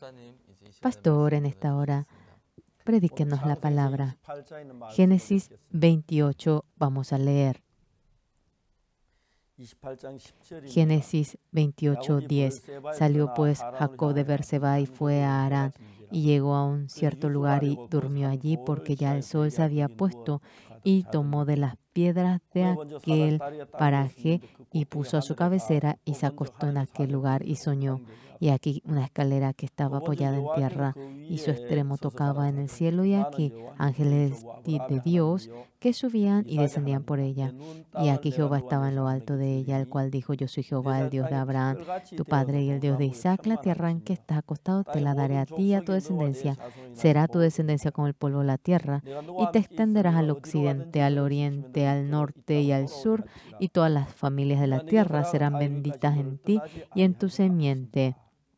Pastor, en esta hora, predíquenos la palabra. Génesis 28, vamos a leer. Génesis 28, 10. Salió pues Jacob de Berseba y fue a Harán, y llegó a un cierto lugar y durmió allí porque ya el sol se había puesto, y tomó de las piedras de aquel paraje y puso a su cabecera y se acostó en aquel lugar y soñó. Y aquí una escalera que estaba apoyada en tierra y su extremo tocaba en el cielo, y aquí ángeles de Dios que subían y descendían por ella. Y aquí Jehová estaba en lo alto de ella, el cual dijo: Yo soy Jehová, el Dios de Abraham, tu padre, y el Dios de Isaac. La tierra en que estás acostado te la daré a ti y a tu descendencia. Será tu descendencia como el polvo de la tierra, y te extenderás al occidente, al oriente, al norte y al sur, y todas las familias de la tierra serán benditas en ti y en tu simiente.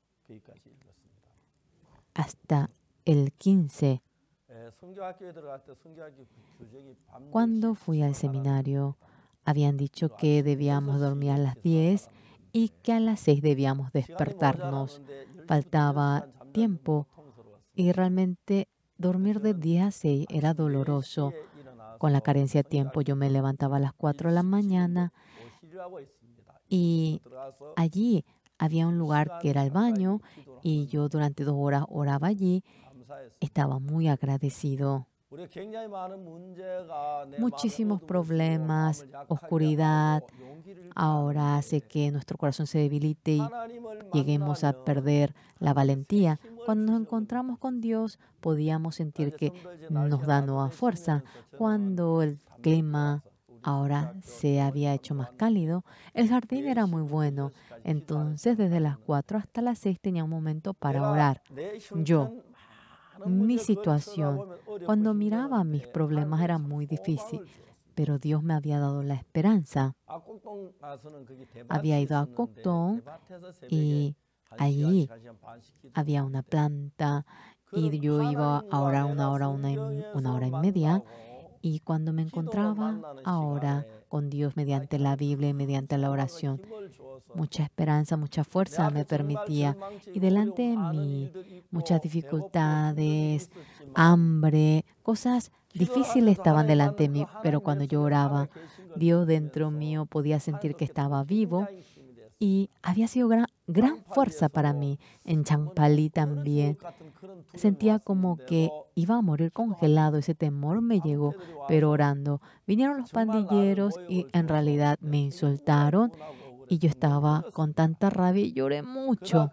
Hasta el 15. Cuando fui al seminario, habían dicho que debíamos dormir a las 10 y que a las 6 debíamos despertarnos. Faltaba tiempo y realmente dormir de 10 a 6 era doloroso. Con la carencia de tiempo, yo me levantaba a las 4 de la mañana y allí había un lugar que era el baño, y yo durante 2 horas oraba allí. Estaba muy agradecido. Muchísimos problemas, oscuridad, ahora hace que nuestro corazón se debilite y lleguemos a perder la valentía. Cuando nos encontramos con Dios, podíamos sentir que nos da nueva fuerza. Cuando el clima ahora se había hecho más cálido, el jardín era muy bueno. Entonces, desde las 4 hasta las 6 tenía un momento para orar. Mi situación, cuando miraba mis problemas, era muy difícil, pero Dios me había dado la esperanza. Había ido a Coctón y allí había una planta y yo iba a orar una hora y media. Y cuando me encontraba ahora con Dios mediante la Biblia y mediante la oración, mucha esperanza, mucha fuerza me permitía. Y delante de mí, muchas dificultades, hambre, cosas difíciles estaban delante de mí. Pero cuando yo oraba, Dios dentro mío podía sentir que estaba vivo. Y había sido gran fuerza para mí. En Champalí también sentía como que iba a morir congelado. Ese temor me llegó, pero orando. Vinieron los pandilleros y en realidad me insultaron. Y yo estaba con tanta rabia y lloré mucho.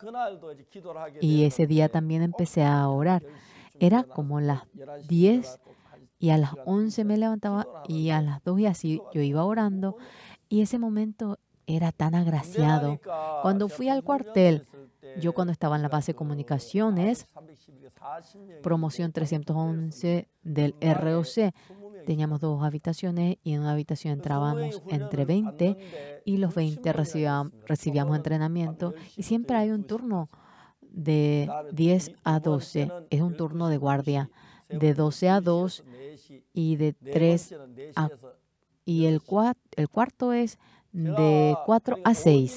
Y ese día también empecé a orar. Era como las 10 y a las 11 me levantaba y a las 2 y así yo iba orando. Y ese momento era tan agraciado. Cuando fui al cuartel, yo cuando estaba en la base de comunicaciones, promoción 311 del ROC, teníamos 2 habitaciones y en una habitación entrábamos entre 20 y los 20 recibíamos entrenamiento, y siempre hay un turno de 10 a 12. Es un turno de guardia de 12 a 2 y de 3 a... Y el cuarto es de 4 a 6.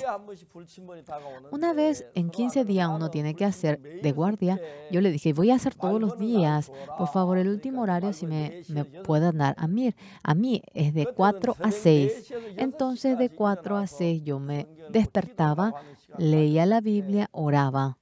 Una vez en 15 días uno tiene que hacer de guardia. Yo le dije: voy a hacer todos los días. Por favor, el último horario si me pueden dar. A mí es de 4 a 6. Entonces de 4 a 6 yo me despertaba, leía la Biblia, oraba.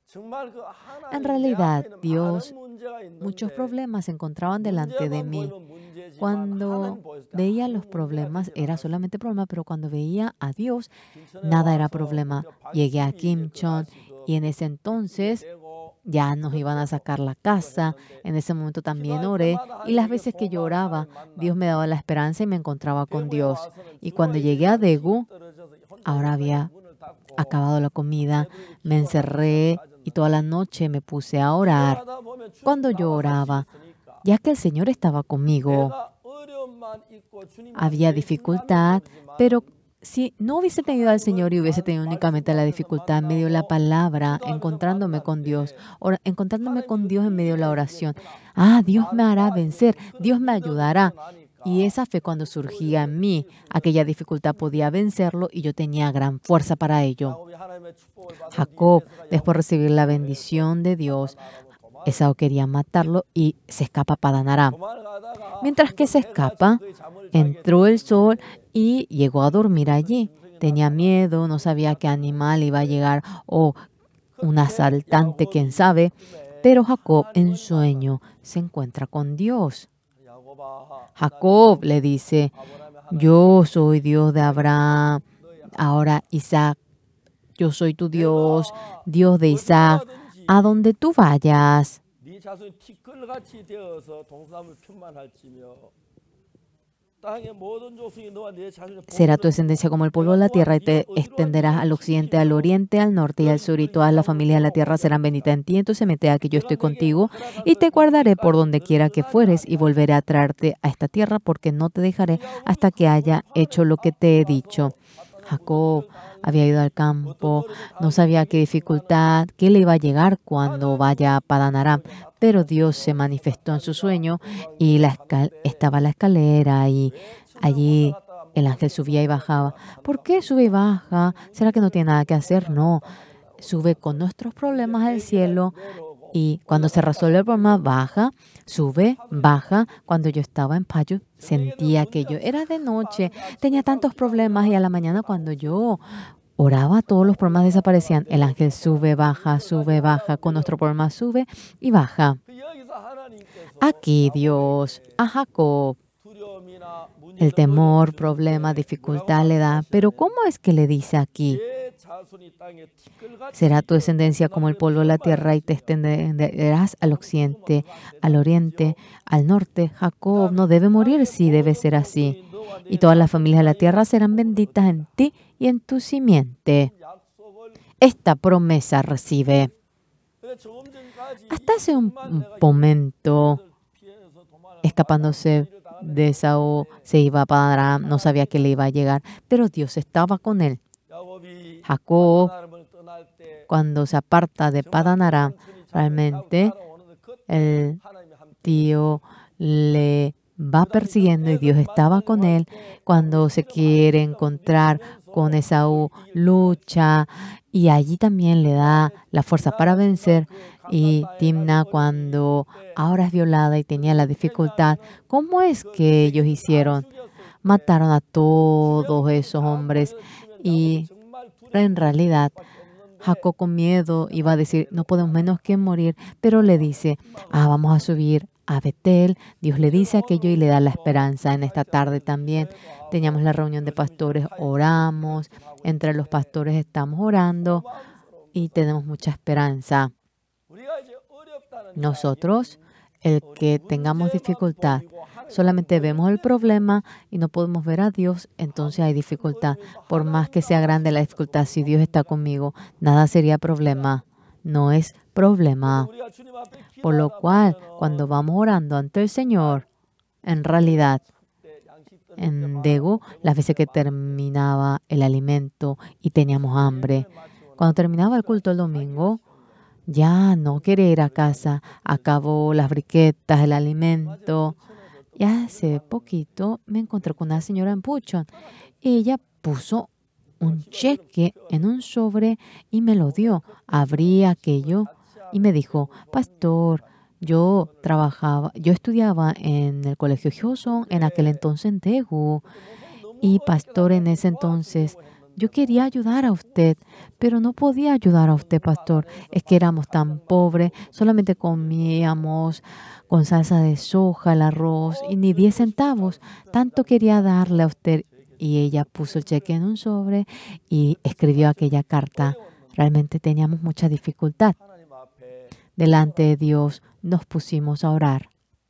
En realidad, Dios, muchos problemas se encontraban delante de mí. Cuando veía los problemas, era solamente problema, pero cuando veía a Dios, nada era problema. Llegué a Kimchon y en ese entonces ya nos iban a sacar la casa. En ese momento también oré, y las veces que yo oraba, Dios me daba la esperanza y me encontraba con Dios. Y cuando llegué a Daegu, ahora había acabado la comida, me encerré y toda la noche me puse a orar. Cuando yo oraba, ya que el Señor estaba conmigo, había dificultad, pero si no hubiese tenido al Señor y hubiese tenido únicamente la dificultad en medio de la palabra, encontrándome con Dios en medio de la oración, Dios me hará vencer, Dios me ayudará. Y esa fe cuando surgía en mí, aquella dificultad podía vencerlo y yo tenía gran fuerza para ello. Jacob, después de recibir la bendición de Dios, Esaú quería matarlo y se escapa a Padán Aram. Mientras que se escapa, entró el sol y llegó a dormir allí. Tenía miedo, no sabía qué animal iba a llegar o un asaltante, quién sabe. Pero Jacob en sueño se encuentra con Dios. Jacob le dice, yo soy Dios de Abraham. Ahora Isaac, yo soy tu Dios, Dios de Isaac. A donde tú vayas, será tu descendencia como el polvo de la tierra y te extenderás al occidente, al oriente, al norte y al sur y todas las familias de la tierra serán benditas en ti. Entonces mete que yo estoy contigo y te guardaré por donde quiera que fueres y volveré a traerte a esta tierra porque no te dejaré hasta que haya hecho lo que te he dicho. Jacob había ido al campo, no sabía qué dificultad, qué le iba a llegar cuando vaya a Padán Aram, pero Dios se manifestó en su sueño y estaba la escalera y allí el ángel subía y bajaba. ¿Por qué sube y baja? ¿Será que no tiene nada que hacer? No, sube con nuestros problemas al cielo y cuando se resuelve el problema baja, sube, baja. Cuando yo estaba en Payo sentía que yo era de noche, tenía tantos problemas y a la mañana cuando yo oraba, todos los problemas desaparecían. El ángel sube, baja, con nuestro problema sube y baja. Aquí Dios a Jacob el temor, problema, dificultad le da. Pero ¿cómo es que le dice aquí? Será tu descendencia como el polvo de la tierra y te extenderás al occidente, al oriente, al norte. Jacob no debe morir, sí debe ser así. Y todas las familias de la tierra serán benditas en ti y en tu simiente. Esta promesa recibe. Hasta hace un momento, escapándose de Esaú, se iba a Padán Aram, no sabía que le iba a llegar, pero Dios estaba con él. Jacob, cuando se aparta de Padán Aram, realmente el tío le va persiguiendo y Dios estaba con él. Cuando se quiere encontrar con Esaú, lucha y allí también le da la fuerza para vencer. Y Timna, cuando ahora es violada y tenía la dificultad, ¿cómo es que ellos hicieron? Mataron a todos esos hombres y en realidad Jacob con miedo iba a decir, no podemos menos que morir, pero le dice, vamos a subir a Betel. Dios le dice aquello y le da la esperanza. En esta tarde también teníamos la reunión de pastores, oramos, entre los pastores estamos orando y tenemos mucha esperanza. Nosotros, el que tengamos dificultad, solamente vemos el problema y no podemos ver a Dios, entonces hay dificultad. Por más que sea grande la dificultad, si Dios está conmigo, nada sería problema. No es problema. Por lo cual, cuando vamos orando ante el Señor, en realidad, en Daegu, las veces que terminaba el alimento y teníamos hambre, cuando terminaba el culto el domingo, ya no quería ir a casa, acabó las briquetas, el alimento. Y hace poquito me encontré con una señora en Puchon. Ella puso un cheque en un sobre y me lo dio. Abrí aquello y me dijo, pastor, yo estudiaba en el colegio Hyoson, en aquel entonces en Daegu. Y pastor, en ese entonces yo quería ayudar a usted, pero no podía ayudar a usted, pastor. Es que éramos tan pobres, solamente comíamos con salsa de soja, el arroz y ni 10 centavos. Tanto quería darle a usted. Y ella puso el cheque en un sobre y escribió aquella carta. Realmente teníamos mucha dificultad. Delante de Dios nos pusimos a orar.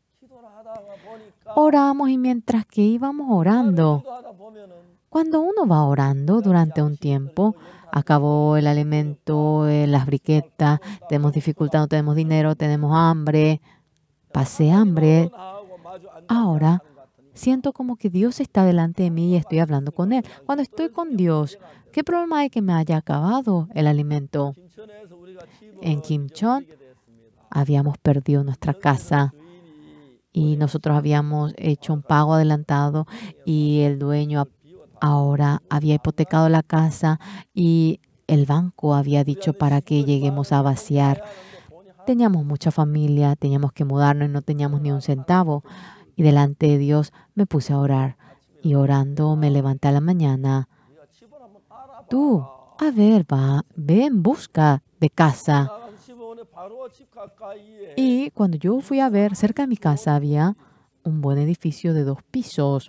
Oramos y mientras que íbamos orando, cuando uno va orando durante un tiempo, acabó el alimento, las briquetas, tenemos dificultad, no tenemos dinero, tenemos hambre, pasé hambre. Ahora siento como que Dios está delante de mí y estoy hablando con Él. Cuando estoy con Dios, ¿qué problema hay que me haya acabado el alimento? En Kimchon habíamos perdido nuestra casa y nosotros habíamos hecho un pago adelantado y el dueño ahora había hipotecado la casa y el banco había dicho para que lleguemos a vaciar. Teníamos mucha familia, teníamos que mudarnos y no teníamos ni un centavo. Y delante de Dios me puse a orar. Y orando me levanté a la mañana. Tú, a ver, ve en busca de casa. Y cuando yo fui a ver, cerca de mi casa había un buen edificio de 2 pisos.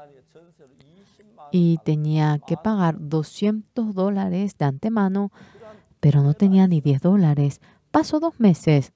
Y tenía que pagar $200 de antemano, pero no tenía ni $10. Pasó 2 meses.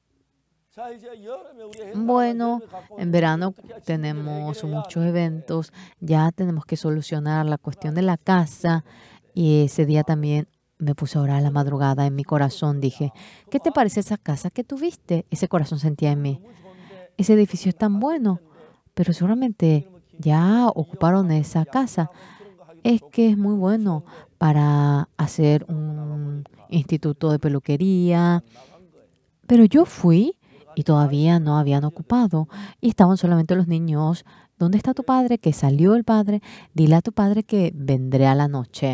Bueno, en verano tenemos muchos eventos, ya tenemos que solucionar la cuestión de la casa y ese día también me puse a orar a la madrugada en mi corazón. Dije, ¿qué te parece esa casa que tuviste? Ese corazón sentía en mí. Ese edificio es tan bueno, pero seguramente ya ocuparon esa casa. Es que es muy bueno para hacer un instituto de peluquería, pero yo fui y todavía no habían ocupado y estaban solamente los niños. ¿Dónde está tu padre? Que salió el padre. Dile a tu padre que vendré a la noche.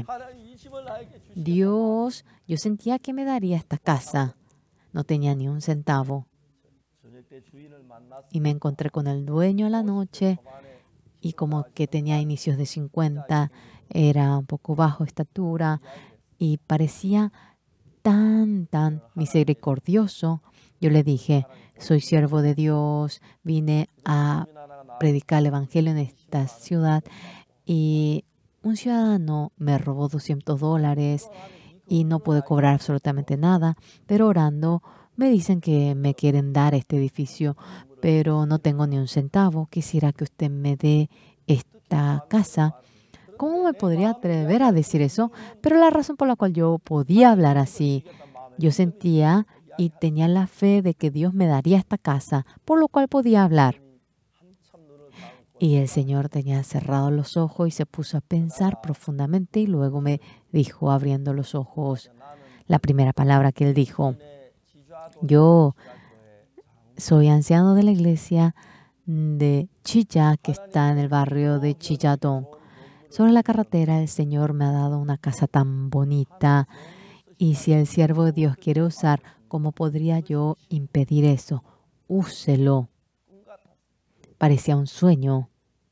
Dios, yo sentía que me daría esta casa. No tenía ni un centavo. Y me encontré con el dueño a la noche y como que tenía inicios de 50, era un poco bajo estatura y parecía tan misericordioso. Yo le dije, soy siervo de Dios, vine a predicar el evangelio en esta ciudad y un ciudadano me robó $200 y no pude cobrar absolutamente nada, pero orando me dicen que me quieren dar este edificio, pero no tengo ni un centavo. Quisiera que usted me dé esta casa. ¿Cómo me podría atrever a decir eso? Pero la razón por la cual yo podía hablar así, yo sentía y tenía la fe de que Dios me daría esta casa, por lo cual podía hablar. Y el Señor tenía cerrados los ojos y se puso a pensar profundamente y luego me dijo, abriendo los ojos, la primera palabra que él dijo, yo soy anciano de la iglesia de Chilla, que está en el barrio de Chilladón. Sobre la carretera el Señor me ha dado una casa tan bonita y si el siervo de Dios quiere usar, ¿cómo podría yo impedir eso? Úselo. Parecía un sueño.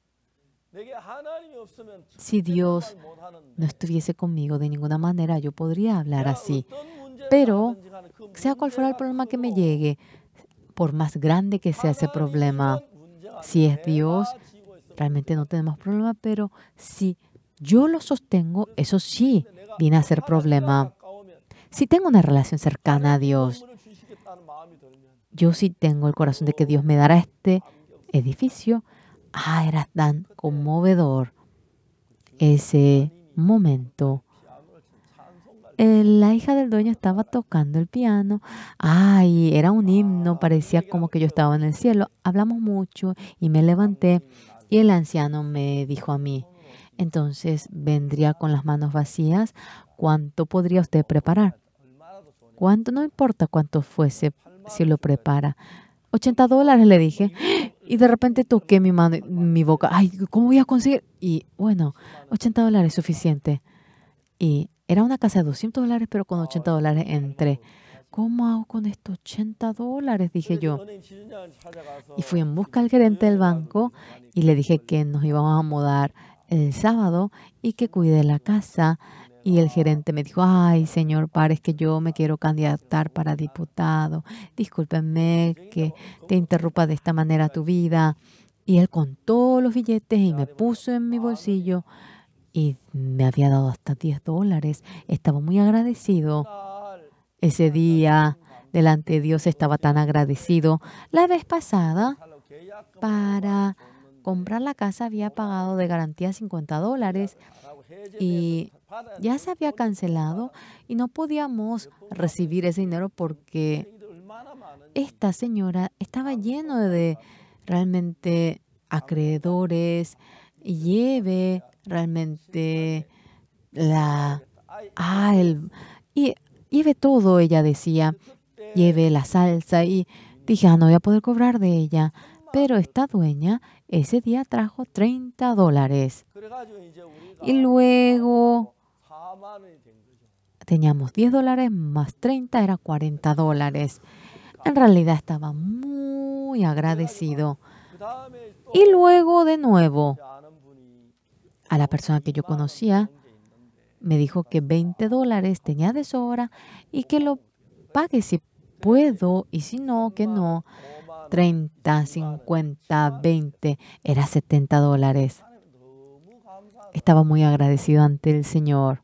Si Dios no estuviese conmigo de ninguna manera, yo podría hablar así. Pero, sea cual fuera el problema que me llegue, por más grande que sea ese problema, si es Dios, realmente no tenemos problema, pero si yo lo sostengo, eso sí viene a ser problema. Si tengo una relación cercana a Dios, yo sí tengo el corazón de que Dios me dará este edificio. Era tan conmovedor ese momento. La hija del dueño estaba tocando el piano. Ay, era un himno, parecía como que yo estaba en el cielo. Hablamos mucho y me levanté y el anciano me dijo a mí, entonces vendría con las manos vacías. ¿Cuánto podría usted preparar? ¿Cuánto? No importa cuánto fuese si lo prepara. $80 le dije. Y de repente toqué mi mano, mi boca. Ay, ¿cómo voy a conseguir? Y bueno, $80 es suficiente. Y era una casa de $200, pero con $80 entré. ¿Cómo hago con estos $80? Dije yo. Y fui en busca del gerente del banco y le dije que nos íbamos a mudar el sábado y que cuide la casa. Y el gerente me dijo, ay, señor Párez, que yo me quiero candidatar para diputado. Discúlpenme que te interrumpa de esta manera tu vida. Y él contó los billetes y me puso en mi bolsillo y me había dado hasta $10. Estaba muy agradecido. Ese día, delante de Dios, estaba tan agradecido. La vez pasada, para comprar la casa, había pagado de garantía $50 y ya se había cancelado y no podíamos recibir ese dinero porque esta señora estaba lleno de realmente acreedores, lleve realmente la y lleve todo, ella decía, lleve la salsa y dije, no voy a poder cobrar de ella, Pero esta dueña ese día trajo $30. Y luego teníamos $10 más 30, era $40. En realidad estaba muy agradecido. Y luego de nuevo, a la persona que yo conocía, me dijo que $20 tenía de sobra y que lo pague si puedo y si no, que no. 30, 50, 20, era $70. Estaba muy agradecido ante el Señor.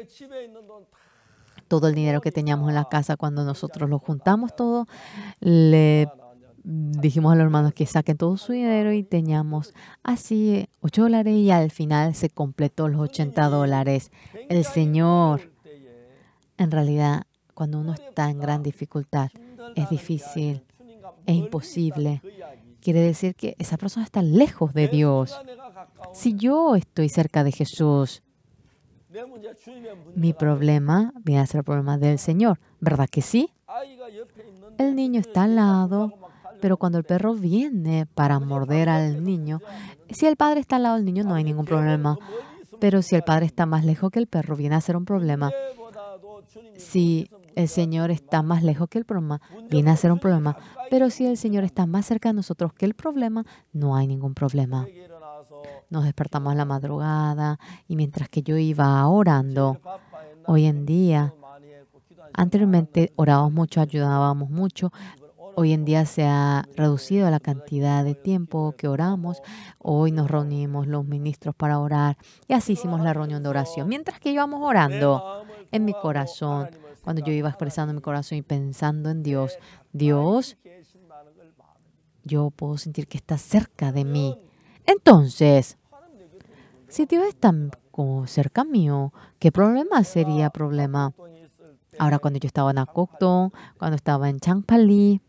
Todo el dinero que teníamos en la casa, cuando nosotros lo juntamos todo, le dijimos a los hermanos que saquen todo su dinero y teníamos así $8 y al final se completó los $80. El Señor, en realidad, cuando uno está en gran dificultad, es difícil, es imposible. Quiere decir que esa persona está lejos de Dios. Si yo estoy cerca de Jesús, mi problema viene a ser el problema del Señor. ¿Verdad que sí? El niño está al lado, pero cuando el perro viene para morder al niño, si el padre está al lado del niño no hay ningún problema. Pero si el padre está más lejos que el perro, viene a ser un problema. Si el Señor está más lejos que el problema, viene a ser un problema. Pero si el Señor está más cerca de nosotros que el problema, no hay ningún problema. Nos despertamos a la madrugada y mientras que yo iba orando, hoy en día, anteriormente orábamos mucho, ayudábamos mucho. Hoy en día se ha reducido la cantidad de tiempo que oramos. Hoy nos reunimos los ministros para orar y así hicimos la reunión de oración. Mientras que íbamos orando en mi corazón, cuando yo iba expresando mi corazón y pensando en Dios, Dios, yo puedo sentir que está cerca de mí. Entonces, si Dios está como cerca mío, ¿qué problema sería problema? Ahora, cuando yo estaba en Akokdong, cuando estaba en Changpali,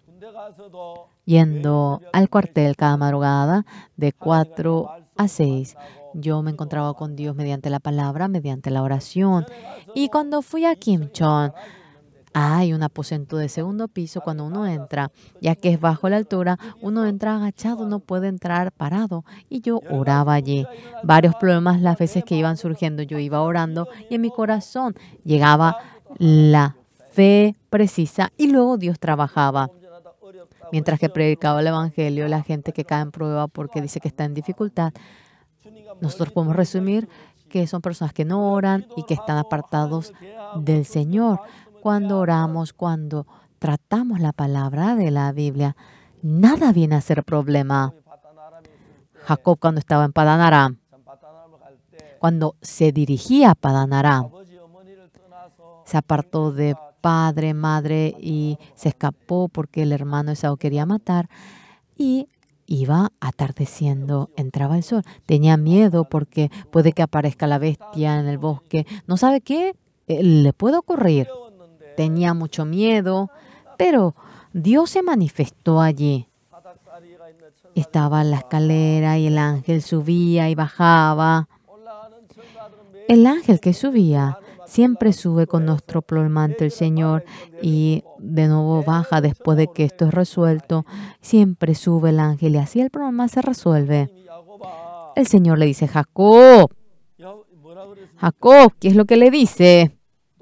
yendo al cuartel cada madrugada de 4 a 6, yo me encontraba con Dios mediante la palabra, mediante la oración. Y cuando fui a Kimchon, hay un aposento de segundo piso. Cuando uno entra, ya que es bajo la altura, uno entra agachado, no puede entrar parado. Y yo oraba allí. Varios problemas las veces que iban surgiendo, yo iba orando y en mi corazón llegaba la fe precisa y luego Dios trabajaba. Mientras que predicaba el Evangelio, la gente que cae en prueba porque dice que está en dificultad, nosotros podemos resumir que son personas que no oran y que están apartados del Señor. Cuando oramos, cuando tratamos la palabra de la Biblia, nada viene a ser problema. Jacob, cuando estaba en Padan Aram, cuando se dirigía a Padan Aram, se apartó de padre, madre y se escapó porque el hermano Esaú quería matar y iba atardeciendo, entraba el sol. Tenía miedo porque puede que aparezca la bestia en el bosque. No sabe qué le puede ocurrir. Tenía mucho miedo, pero Dios se manifestó allí. Estaba en la escalera y el ángel subía y bajaba. El ángel que subía siempre sube con nuestro problema ante el Señor y de nuevo baja después de que esto es resuelto. Siempre sube el ángel y así el problema se resuelve. El Señor le dice, Jacob, Jacob, ¿qué es lo que le dice?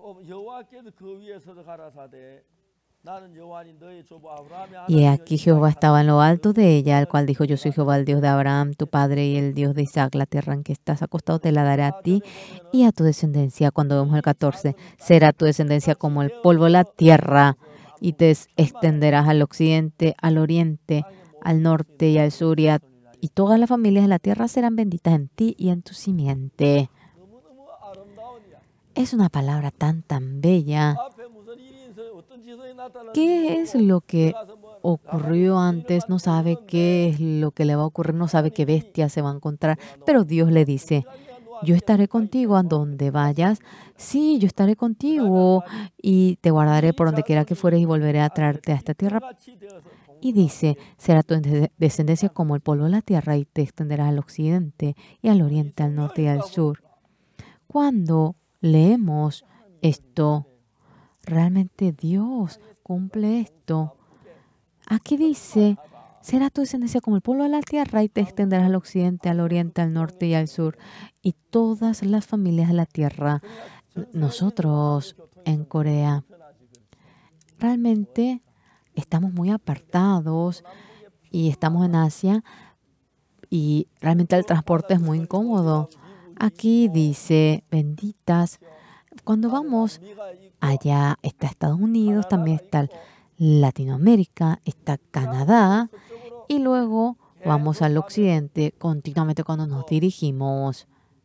Y aquí Jehová estaba en lo alto de ella, el cual dijo, yo soy Jehová, el Dios de Abraham, tu padre, y el Dios de Isaac. La tierra en que estás acostado te la daré a ti y a tu descendencia. Cuando vemos el 14, será tu descendencia como el polvo de la tierra, y te extenderás al occidente, al oriente, al norte y al sur, y todas las familias de la tierra serán benditas en ti y en tu simiente. Es una palabra tan bella. ¿Qué es lo que ocurrió antes? No sabe qué es lo que le va a ocurrir, no sabe qué bestia se va a encontrar, pero Dios le dice, yo estaré contigo a donde vayas. Sí, yo estaré contigo y te guardaré por donde quiera que fueres y volveré a traerte a esta tierra. Y dice, será tu descendencia como el polvo de la tierra y te extenderás al occidente y al oriente, al norte y al sur. Cuando leemos esto, realmente Dios cumple esto. Aquí dice, Será tu descendencia como el polvo de la tierra y te extenderás al occidente, al oriente, al norte y al sur y todas las familias de la tierra. Nosotros en Corea realmente estamos muy apartados y estamos en Asia y realmente el transporte es muy incómodo. Aquí dice, benditas, cuando vamos allá está Estados Unidos, también está Latinoamérica, está Canadá y luego vamos al occidente continuamente cuando nos dirigimos.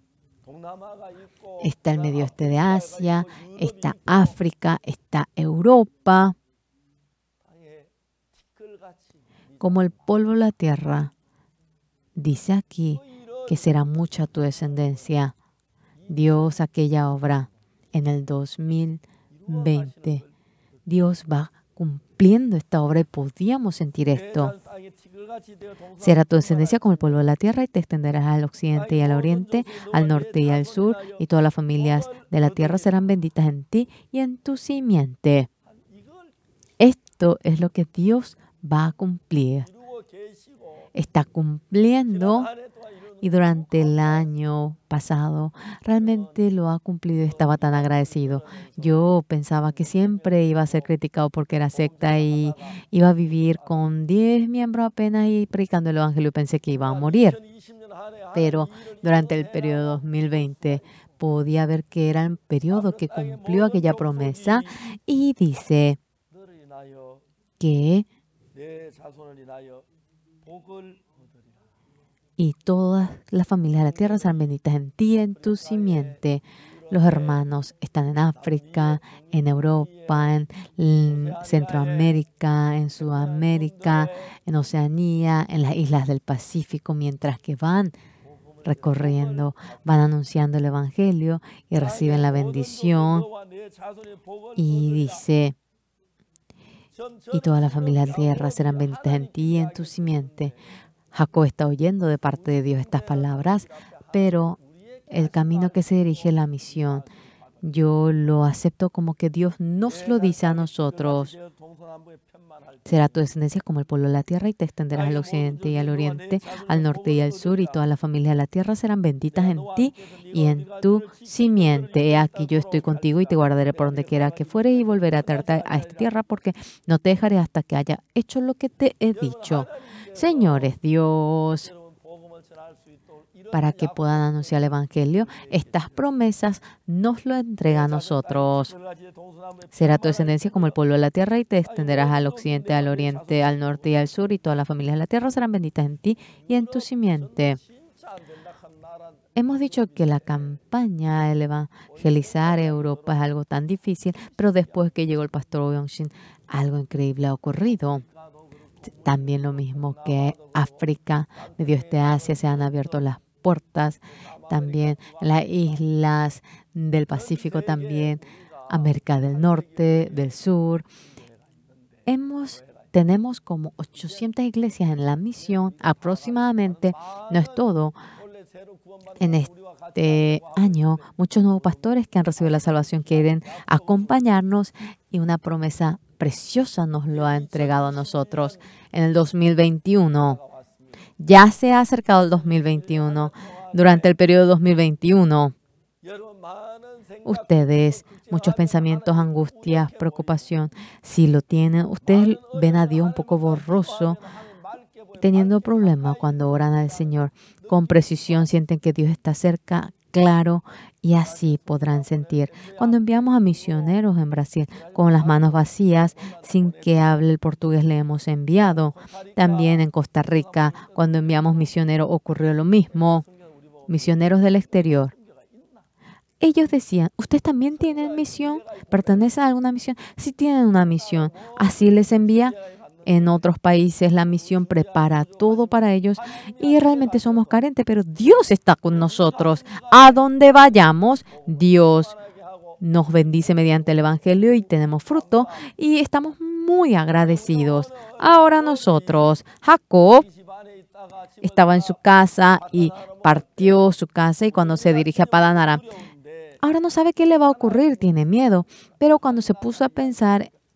Está el medio oeste de Asia, está África, está Europa. Como el polvo de la tierra, dice aquí que será mucha tu descendencia. Dios, aquella obra en el 2020, Dios va cumpliendo esta obra y podíamos sentir esto. Será tu descendencia como el polvo de la tierra y te extenderás al occidente y al oriente, al norte y al sur, y todas las familias de la tierra serán benditas en ti y en tu simiente. Esto es lo que Dios va a cumplir. Está cumpliendo y durante el año pasado realmente lo ha cumplido y estaba tan agradecido. Yo pensaba que siempre iba a ser criticado porque era secta y iba a vivir con 10 miembros apenas y predicando el evangelio. Pensé que iba a morir. Pero durante el periodo 2020 podía ver que era el periodo que cumplió aquella promesa y dice que y todas las familias de la tierra serán benditas en ti y en tu simiente. Los hermanos están en África, en Europa, en Centroamérica, en Sudamérica, en Oceanía, en las islas del Pacífico, mientras que van recorriendo, van anunciando el Evangelio y reciben la bendición. Y dice, y todas las familias de la tierra serán benditas en ti y en tu simiente. Jacob está oyendo de parte de Dios estas palabras, pero el camino que se dirige la misión, yo lo acepto como que Dios nos lo dice a nosotros. Será tu descendencia como el polvo de la tierra y te extenderás al occidente y al oriente, al norte y al sur, y todas las familias de la tierra serán benditas en ti y en tu simiente. He aquí yo estoy contigo y te guardaré por donde quiera que fueres y volveré a traerte a esta tierra porque no te dejaré hasta que haya hecho lo que te he dicho. Señores, Dios, para que puedan anunciar el Evangelio, estas promesas nos lo entrega a nosotros. Será tu descendencia como el polvo de la tierra y te extenderás al occidente, al oriente, al norte y al sur, y todas las familias de la tierra serán benditas en ti y en tu simiente. Hemos dicho que la campaña de evangelizar Europa es algo tan difícil, pero después que llegó el pastor Yongshin, algo increíble ha ocurrido. También lo mismo que África, Medio Oeste de Asia, se han abierto las puertas. También las islas del Pacífico, también América del Norte, del Sur. Tenemos como 800 iglesias en la misión aproximadamente. No es todo. En este año, muchos nuevos pastores que han recibido la salvación quieren acompañarnos y una promesa preciosa nos lo ha entregado a nosotros en el 2021. Ya se ha acercado el 2021. Durante el periodo 2021, ustedes, muchos pensamientos, angustias, preocupación, si lo tienen, ustedes ven a Dios un poco borroso, teniendo problemas cuando oran al Señor. Con precisión sienten que Dios está cerca, claro, y así podrán sentir. Cuando enviamos a misioneros en Brasil con las manos vacías, sin que hable el portugués, le hemos enviado. También en Costa Rica, cuando enviamos misioneros, ocurrió lo mismo. Misioneros del exterior. Ellos decían, ¿ustedes también tienen misión? ¿Pertenecen a alguna misión? Sí tienen una misión. Así les envía. En otros países la misión prepara todo para ellos y realmente somos carentes, pero Dios está con nosotros. A donde vayamos, Dios nos bendice mediante el Evangelio y tenemos fruto y estamos muy agradecidos. Ahora nosotros, Jacob estaba en su casa y partió su casa y cuando se dirige a Padán Aram, ahora no sabe qué le va a ocurrir, tiene miedo, pero cuando se puso a pensar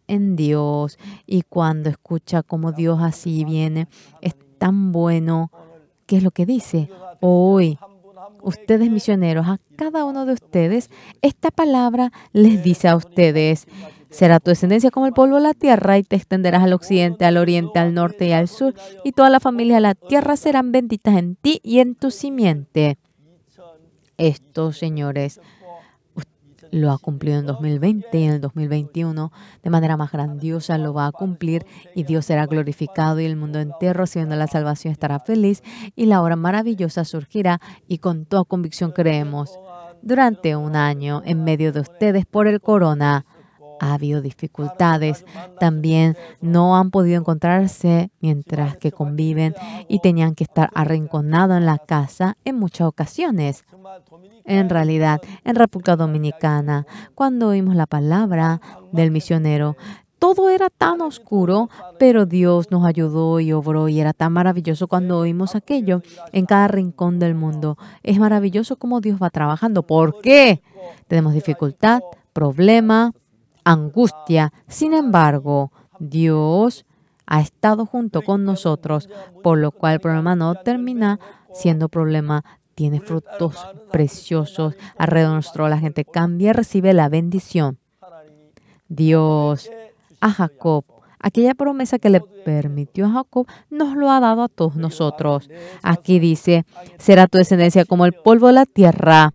en Dios. Y cuando escucha cómo Dios así viene, es tan bueno. ¿Qué es lo que dice? Hoy, ustedes misioneros, a cada uno de ustedes, esta palabra les dice a ustedes: será tu descendencia como el polvo de la tierra y te extenderás al occidente, al oriente, al norte y al sur, y todas las familias de la tierra serán benditas en ti y en tu simiente. Esto, señores, lo ha cumplido en 2020 y en el 2021 de manera más grandiosa lo va a cumplir, y Dios será glorificado y el mundo entero recibiendo la salvación estará feliz y la hora maravillosa surgirá, y con toda convicción creemos. Durante un año en medio de ustedes por el corona ha habido dificultades. También no han podido encontrarse mientras que conviven y tenían que estar arrinconados en la casa en muchas ocasiones. En realidad, en República Dominicana, cuando oímos la palabra del misionero, todo era tan oscuro, pero Dios nos ayudó y obró, y era tan maravilloso cuando oímos aquello en cada rincón del mundo. Es maravilloso cómo Dios va trabajando. ¿Por qué? Tenemos dificultad, problema, angustia. Sin embargo, Dios ha estado junto con nosotros, por lo cual el problema no termina siendo problema. Tiene frutos preciosos alrededor nuestro. La gente cambia y recibe la bendición. Dios a Jacob, aquella promesa que le permitió a Jacob, nos lo ha dado a todos nosotros. Aquí dice: será tu descendencia como el polvo de la tierra.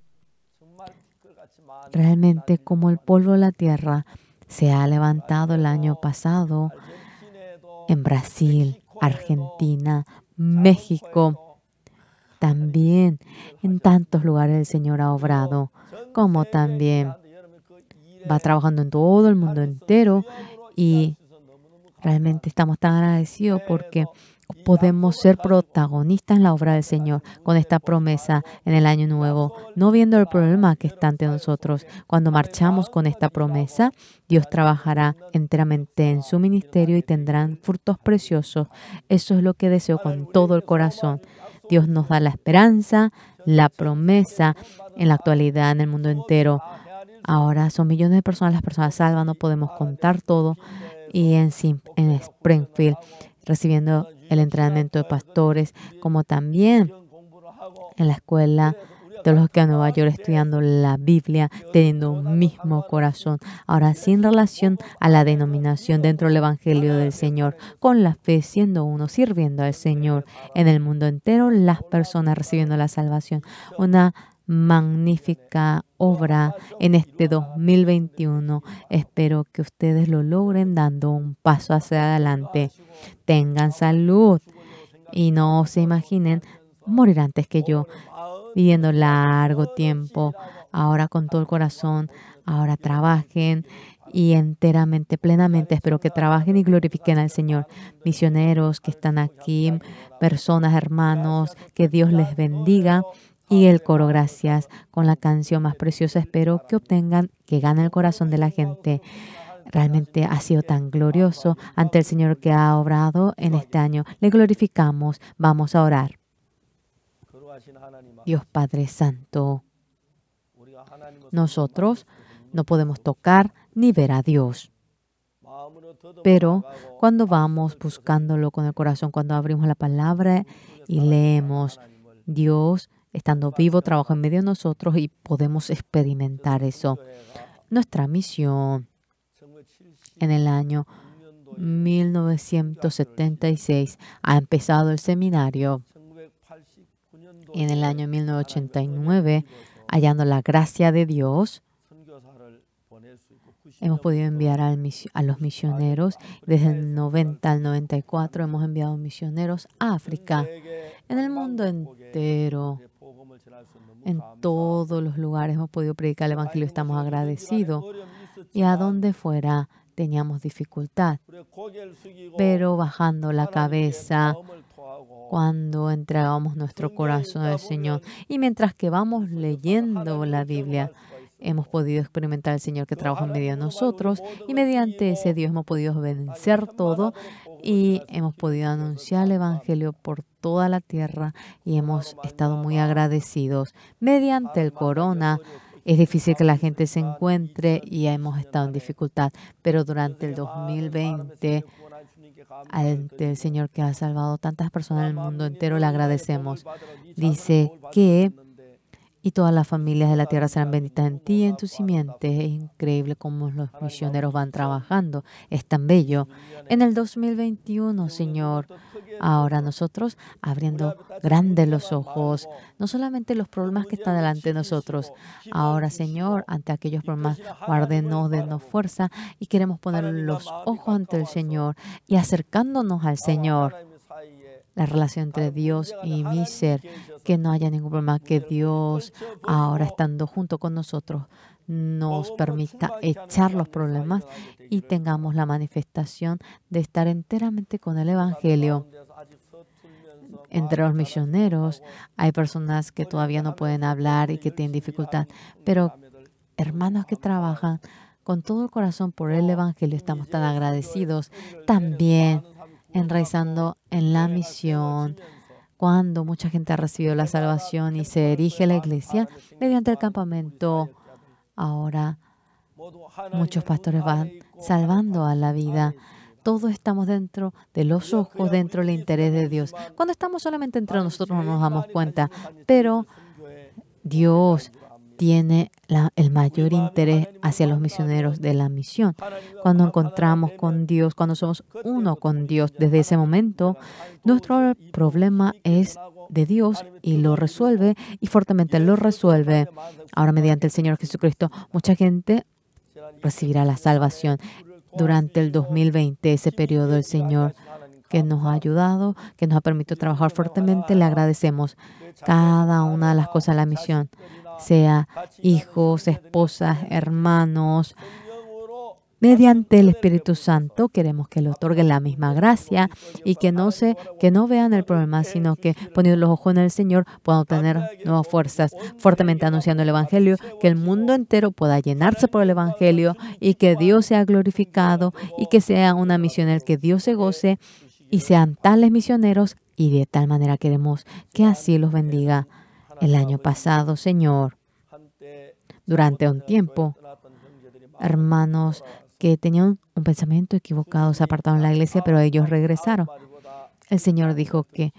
Realmente como el polvo de la tierra se ha levantado el año pasado en Brasil, Argentina, México. También en tantos lugares el Señor ha obrado, como también va trabajando en todo el mundo entero, y realmente estamos tan agradecidos porque podemos ser protagonistas en la obra del Señor con esta promesa en el año nuevo, no viendo el problema que está ante nosotros. Cuando marchamos con esta promesa, Dios trabajará enteramente en su ministerio y tendrán frutos preciosos. Eso es lo que deseo con todo el corazón. Dios nos da la esperanza, la promesa en la actualidad, en el mundo entero. Ahora son millones de personas, las personas salvas, no podemos contar todo. Y en Springfield, recibiendo el entrenamiento de pastores, como también en la escuela de los que a Nueva York estudiando la Biblia, teniendo un mismo corazón. Ahora, sin relación a la denominación dentro del Evangelio del Señor, con la fe siendo uno, sirviendo al Señor en el mundo entero, las personas recibiendo la salvación. Una magnífica obra en este 2021. Espero que ustedes lo logren dando un paso hacia adelante. Tengan salud y no se imaginen morir antes que yo, viviendo largo tiempo, ahora con todo el corazón. Ahora trabajen y enteramente, plenamente. Espero que trabajen y glorifiquen al Señor. Misioneros que están aquí, personas, hermanos, que Dios les bendiga. Y el coro, gracias, con la canción más preciosa. Espero que obtengan, que gane el corazón de la gente. Realmente ha sido tan glorioso ante el Señor que ha obrado en este año. Le glorificamos. Vamos a orar. Dios Padre Santo, nosotros no podemos tocar ni ver a Dios. Pero cuando vamos buscándolo con el corazón, cuando abrimos la palabra y leemos, Dios, estando vivo, trabaja en medio de nosotros y podemos experimentar eso. Nuestra misión en el año 1976 ha empezado el seminario. En el año 1989, hallando la gracia de Dios, hemos podido enviar a los misioneros. Desde el 90 al 94 hemos enviado misioneros a África, en el mundo entero, en todos los lugares hemos podido predicar el Evangelio. Estamos agradecidos. Y a donde fuera teníamos dificultad, pero bajando la cabeza, cuando entregamos nuestro corazón al Señor. Y mientras que vamos leyendo la Biblia, hemos podido experimentar al Señor que trabaja en medio de nosotros, y mediante ese Dios hemos podido vencer todo y hemos podido anunciar el Evangelio por toda la tierra, y hemos estado muy agradecidos. Mediante el corona Es difícil que la gente se encuentre y hemos estado en dificultad, pero durante el 2020, ante el Señor que ha salvado tantas personas en el mundo entero, le agradecemos. Dice que y todas las familias de la tierra serán benditas en ti y en tu simiente. Es increíble cómo los misioneros van trabajando. Es tan bello. En el 2021, Señor, ahora nosotros abriendo grandes los ojos, no solamente los problemas que están delante de nosotros. Ahora, Señor, ante aquellos problemas, guárdenos, denos fuerza y queremos poner los ojos ante el Señor y acercándonos al Señor. La relación entre Dios y mi ser, que no haya ningún problema, que Dios, ahora estando junto con nosotros, nos permita echar los problemas y tengamos la manifestación de estar enteramente con el Evangelio. Entre los misioneros hay personas que todavía no pueden hablar y que tienen dificultad, pero hermanos que trabajan con todo el corazón por el Evangelio, estamos tan agradecidos. También enraizando en la misión, cuando mucha gente ha recibido la salvación y se erige la iglesia mediante el campamento, ahora muchos pastores van salvando a la vida. Todos estamos dentro de los ojos, dentro del interés de Dios. Cuando estamos solamente entre nosotros no nos damos cuenta, pero Dios tiene el mayor interés hacia los misioneros de la misión. Cuando encontramos con Dios, cuando somos uno con Dios, desde ese momento, nuestro problema es de Dios y lo resuelve y fuertemente lo resuelve. Ahora, mediante el Señor Jesucristo, mucha gente recibirá la salvación. Durante el 2020, ese periodo, el Señor que nos ha ayudado, que nos ha permitido trabajar fuertemente, le agradecemos cada una de las cosas de la misión, sea hijos, esposas, hermanos. Mediante el Espíritu Santo queremos que le otorgue la misma gracia y que no vean el problema, sino que poniendo los ojos en el Señor puedan obtener nuevas fuerzas, fuertemente anunciando el Evangelio, que el mundo entero pueda llenarse por el Evangelio y que Dios sea glorificado y que sea una misión en la que Dios se goce y sean tales misioneros y de tal manera queremos que así los bendiga. El año pasado, Señor, durante un tiempo, hermanos que tenían un pensamiento equivocado se apartaron de la iglesia, pero ellos regresaron. El Señor dijo que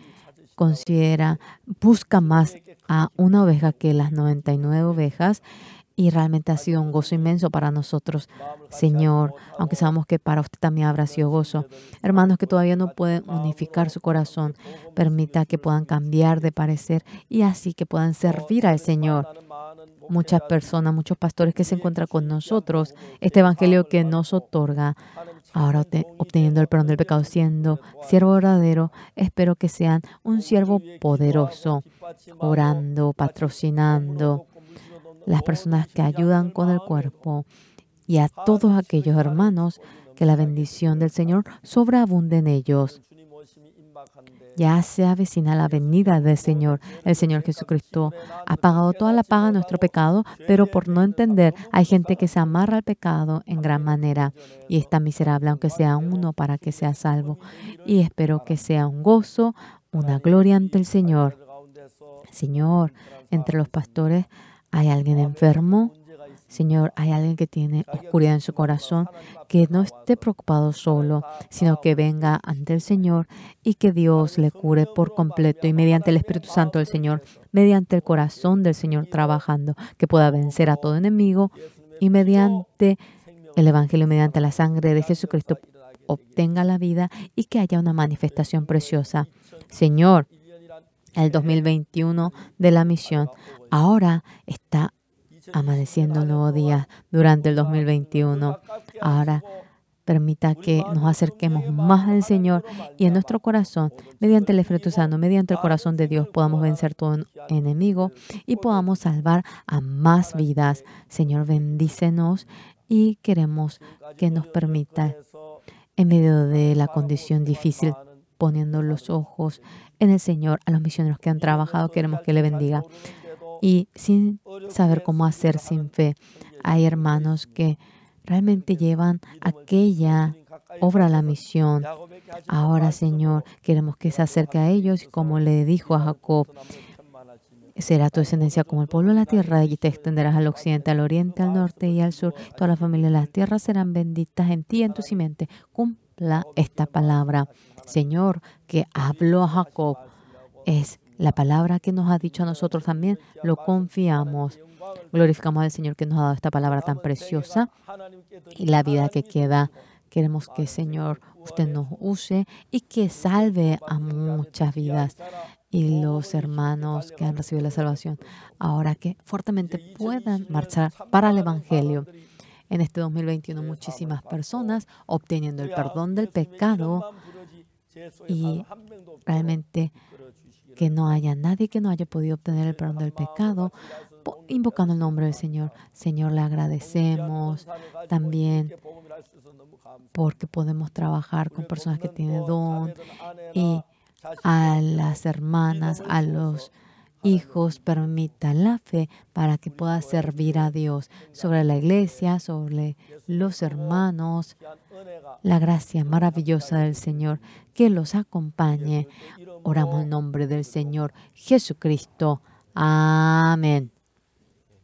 busca más a una oveja que las 99 ovejas y realmente ha sido un gozo inmenso para nosotros, Señor, aunque sabemos que para usted también habrá sido gozo. Hermanos que todavía no pueden unificar su corazón, permita que puedan cambiar de parecer y así que puedan servir al Señor. Muchas personas, muchos pastores que se encuentran con nosotros, este evangelio que nos otorga, ahora obteniendo el perdón del pecado, siendo siervo verdadero, espero que sean un siervo poderoso, orando, patrocinando las personas que ayudan con el cuerpo y a todos aquellos hermanos que la bendición del Señor sobreabunde en ellos. Ya se avecina la venida del Señor. El Señor Jesucristo ha pagado toda la paga de nuestro pecado, pero por no entender, hay gente que se amarra al pecado en gran manera y está miserable, aunque sea uno, para que sea salvo. Y espero que sea un gozo, una gloria ante el Señor. Señor, entre los pastores hay alguien enfermo. Señor, hay alguien que tiene oscuridad en su corazón, que no esté preocupado solo, sino que venga ante el Señor y que Dios le cure por completo y mediante el Espíritu Santo del Señor, mediante el corazón del Señor trabajando, que pueda vencer a todo enemigo y mediante el Evangelio, mediante la sangre de Jesucristo, obtenga la vida y que haya una manifestación preciosa. Señor, el 2021 de la misión ahora está amaneciendo un nuevo día durante el 2021. Ahora permita que nos acerquemos más al Señor y en nuestro corazón, mediante el Espíritu Santo, mediante el corazón de Dios, podamos vencer todo enemigo y podamos salvar a más vidas. Señor, bendícenos y queremos que nos permita, en medio de la condición difícil, poniendo los ojos en el Señor, a los misioneros que han trabajado, queremos que le bendiga. Y sin saber cómo hacer sin fe, hay hermanos que realmente llevan aquella obra a la misión. Ahora, Señor, queremos que se acerque a ellos y como le dijo a Jacob, Será tu descendencia como el polvo de la tierra, y te extenderás al occidente, al oriente, al norte y al sur. Todas las familias de la tierra serán benditas en ti y en tu simiente. Cumpla esta palabra. Señor, que habló a Jacob, es la palabra que nos ha dicho a nosotros también. Lo confiamos. Glorificamos al Señor que nos ha dado esta palabra tan preciosa y la vida que queda. Queremos que, Señor, usted nos use y que salve a muchas vidas. Y los hermanos que han recibido la salvación, ahora que fuertemente puedan marchar para el Evangelio. En este 2021, muchísimas personas obteniendo el perdón del pecado, y realmente que no haya nadie que no haya podido obtener el perdón del pecado, invocando el nombre del Señor. Señor, le agradecemos también porque podemos trabajar con personas que tienen don, y a las hermanas, a los hijos, permitan la fe para que pueda servir a Dios sobre la iglesia, sobre los hermanos. La gracia maravillosa del Señor que los acompañe. Oramos en nombre del Señor Jesucristo. Amén.